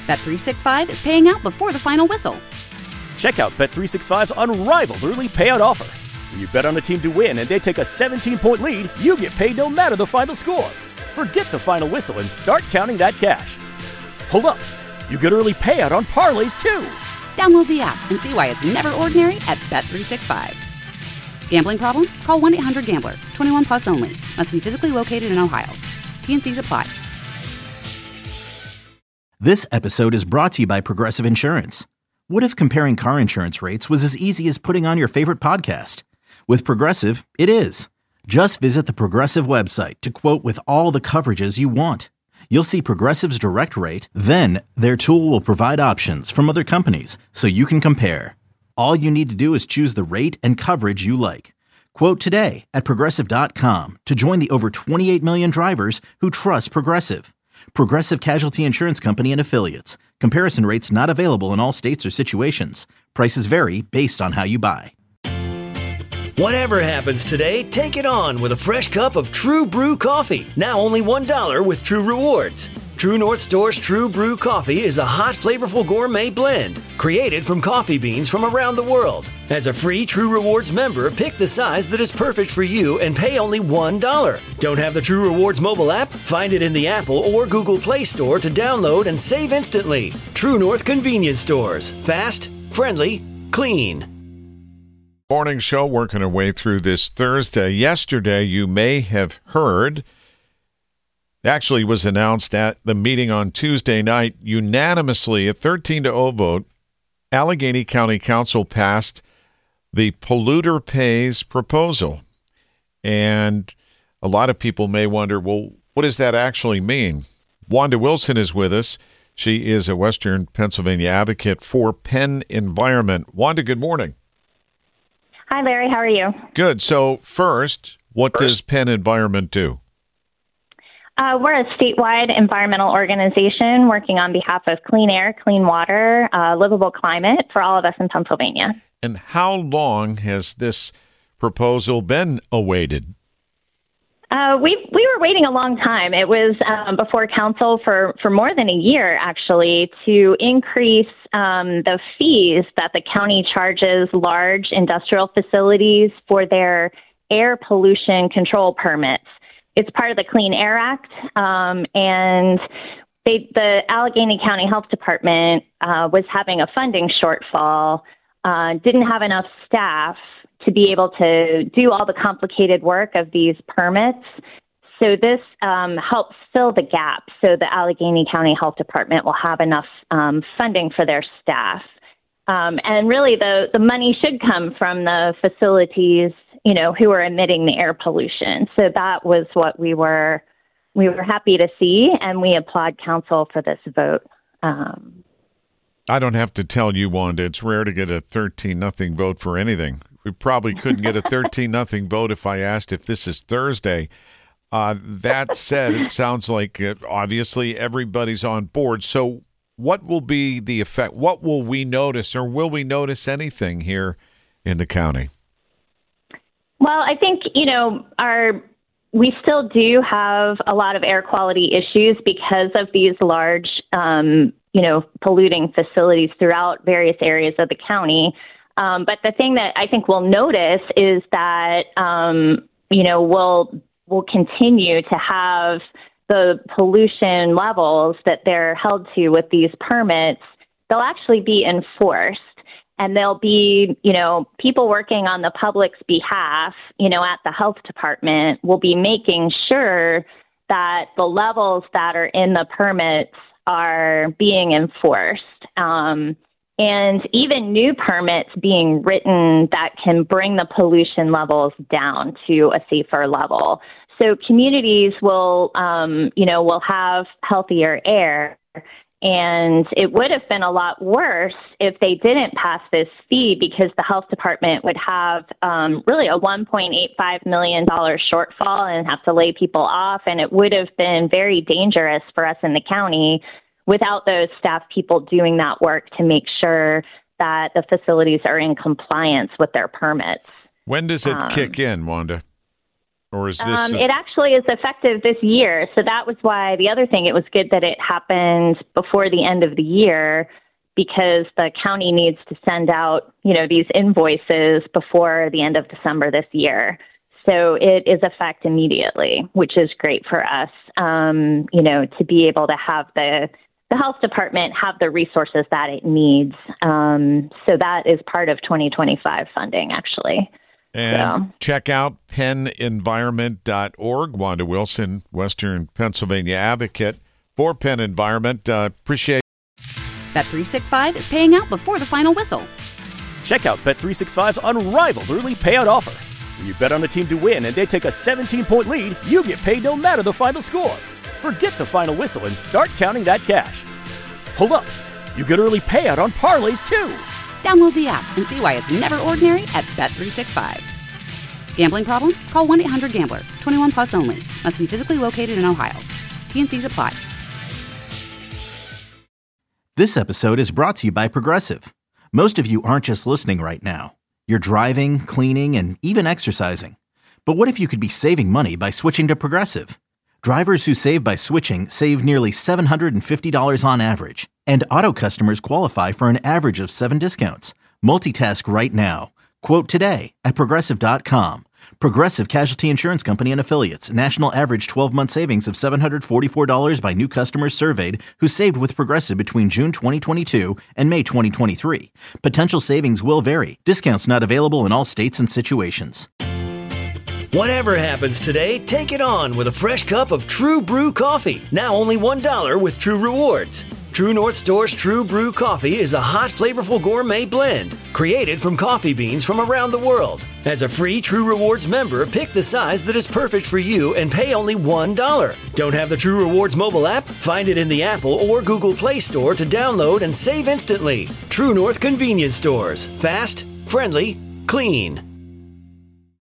Bet365 is paying out before the final whistle. Check out Bet365's unrivaled early payout offer. When you bet on a team to win and they take a 17-point lead, you get paid no matter the final score. Forget the final whistle and start counting that cash. Hold up. You get early payout on parlays, too. Download the app and see why it's never ordinary at Bet365. Gambling problem? Call 1-800-GAMBLER. 21 plus only. Must be physically located in Ohio. T&Cs apply. This episode is brought to you by Progressive Insurance. What if comparing car insurance rates was as easy as putting on your favorite podcast? With Progressive, it is. Just visit the Progressive website to quote with all the coverages you want. You'll see Progressive's direct rate, then their tool will provide options from other companies so you can compare. All you need to do is choose the rate and coverage you like. Quote today at Progressive.com to join the over 28 million drivers who trust Progressive. Progressive Casualty Insurance Company and Affiliates. Comparison rates not available in all states or situations. Prices vary based on how you buy. Whatever happens today, take it on with a fresh cup of True Brew coffee. Now only $1 with True Rewards. True North Store's True Brew coffee is a hot, flavorful gourmet blend created from coffee beans from around the world. As a free True Rewards member, pick the size that is perfect for you and pay only $1. Don't have the True Rewards mobile app? Find it in the Apple or Google Play Store to download and save instantly. True North Convenience Stores. Fast, friendly, clean. Morning show working our way through this Thursday. Yesterday, you may have heard, actually was announced at the meeting on Tuesday night, unanimously, a 13-0 vote, Allegheny County Council passed the polluter pays proposal. And a lot of people may wonder, well, what does that actually mean? Wanda Wilson is with us. She is a Western Pennsylvania advocate for Penn Environment. Wanda, good morning. Hi, Larry. How are you? Good. So first, what does Penn Environment do? We're a statewide environmental organization working on behalf of clean air, clean water, livable climate for all of us in Pennsylvania. And how long has this proposal been awaited? We were waiting a long time. It was before council for more than a year, actually, to increase the fees that the county charges large industrial facilities for their air pollution control permits. It's part of the Clean Air Act, and the Allegheny County Health Department was having a funding shortfall, didn't have enough staff to be able to do all the complicated work of these permits. So this helps fill the gap so the Allegheny County Health Department will have enough funding for their staff. And really the money should come from the facilities, who are emitting the air pollution. So that was what we were happy to see, and we applaud council for this vote. I don't have to tell you, Wanda, it's rare to get a 13-0 vote for anything. We probably couldn't get a 13-0 vote if I asked if this is Thursday. That said, it sounds like obviously everybody's on board. So what will be the effect? What will we notice, or will we notice anything here in the county? Well, I think, we still do have a lot of air quality issues because of these large, polluting facilities throughout various areas of the county. But the thing that I think we'll notice is that, we'll continue to have the pollution levels that they're held to with these permits. They'll actually be enforced. And there'll be, people working on the public's behalf, at the health department will be making sure that the levels that are in the permits are being enforced. And even new permits being written that can bring the pollution levels down to a safer level. So communities will have healthier air. And it would have been a lot worse if they didn't pass this fee, because the health department would have really a $1.85 million shortfall and have to lay people off. And it would have been very dangerous for us in the county without those staff people doing that work to make sure that the facilities are in compliance with their permits. When does it kick in, Wanda? Or is this... It actually is effective this year. So that was why the other thing, it was good that it happened before the end of the year, because the county needs to send out, these invoices before the end of December this year. So it is effect immediately, which is great for us, to be able to have the health department have the resources that it needs. So that is part of 2025 funding, actually. And check out PennEnvironment.org. Wanda Wilson, Western Pennsylvania advocate for Penn Environment. Appreciate Bet365 is paying out before the final whistle. Check out Bet365's unrivaled early payout offer. When you bet on a team to win and they take a 17-point lead, you get paid no matter the final score. Forget the final whistle and start counting that cash. Hold up. You get early payout on parlays, too. Download the app and see why it's never ordinary at Bet365. Gambling problem? Call 1-800-GAMBLER. 21 plus only. Must be physically located in Ohio. T&Cs apply. This episode is brought to you by Progressive. Most of you aren't just listening right now. You're driving, cleaning, and even exercising. But what if you could be saving money by switching to Progressive? Drivers who save by switching save nearly $750 on average. And auto customers qualify for an average of 7 discounts. Multitask right now. Quote today at Progressive.com. Progressive Casualty Insurance Company and Affiliates. National average 12-month savings of $744 by new customers surveyed who saved with Progressive between June 2022 and May 2023. Potential savings will vary. Discounts not available in all states and situations. Whatever happens today, take it on with a fresh cup of True Brew coffee. Now only $1 with True Rewards. True North Store's True Brew coffee is a hot, flavorful gourmet blend created from coffee beans from around the world. As a free True Rewards member, pick the size that is perfect for you and pay only $1. Don't have the True Rewards mobile app? Find it in the Apple or Google Play Store to download and save instantly. True North Convenience Stores. Fast, friendly, clean.